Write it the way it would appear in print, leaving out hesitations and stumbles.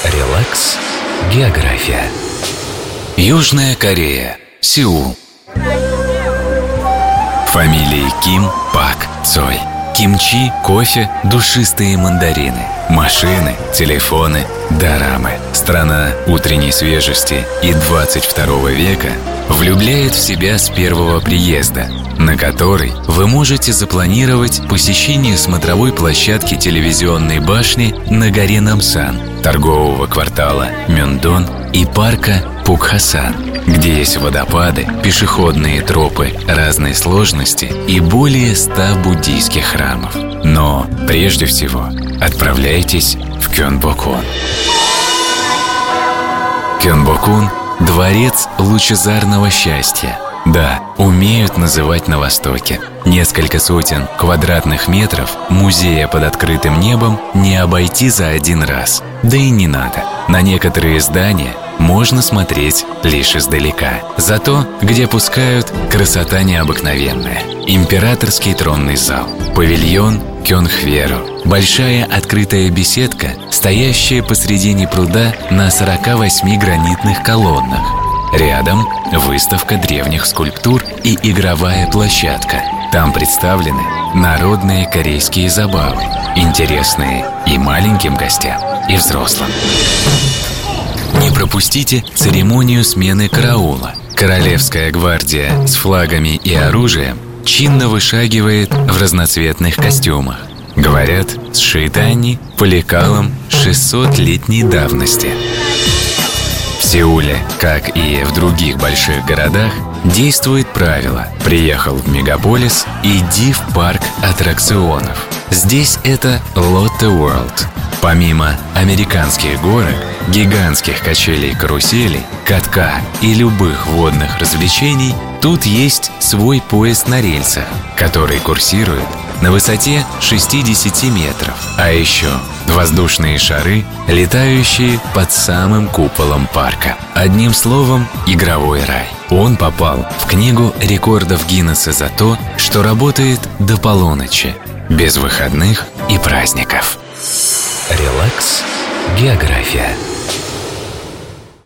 Релакс. География. Южная Корея. Сеул. Фамилии Ким, Пак, Цой. Кимчи, кофе, душистые мандарины. Машины, телефоны, дорамы. Страна утренней свежести и 22 века влюбляет в себя с первого приезда, на который вы можете запланировать посещение смотровой площадки телевизионной башни на горе Намсан, торгового квартала Мёндон и парка Пукхасан, где есть водопады, пешеходные тропы разной сложности и более 100 буддийских храмов. Но прежде всего отправляйтесь в Кёнбокун. Кёнбокун – дворец лучезарного счастья. Да, умеют называть на Востоке. Несколько сотен квадратных метров музея под открытым небом не обойти за один раз. Да и не надо. На некоторые здания можно смотреть лишь издалека. Зато, где пускают, красота необыкновенная. Императорский тронный зал, павильон Кёнхверу, большая открытая беседка, стоящая посредине пруда на 48 гранитных колоннах. Рядом выставка древних скульптур и игровая площадка. Там представлены народные корейские забавы, интересные и маленьким гостям, и взрослым. Не пропустите церемонию смены караула. Королевская гвардия с флагами и оружием чинно вышагивает в разноцветных костюмах. Говорят, сшиты они по лекалам 600-летней давности. В Сеуле, как и в других больших городах, действует правило: приехал в мегаполис, иди в парк аттракционов. Здесь это Lotte World. Помимо американских горок, гигантских качелей-каруселей, катка и любых водных развлечений, тут есть свой поезд на рельсах, который курсирует на высоте 60 метров. А еще воздушные шары, летающие под самым куполом парка. Одним словом, игровой рай. Он попал в книгу рекордов Гиннесса за то, что работает до полуночи, без выходных и праздников. Релакс. География.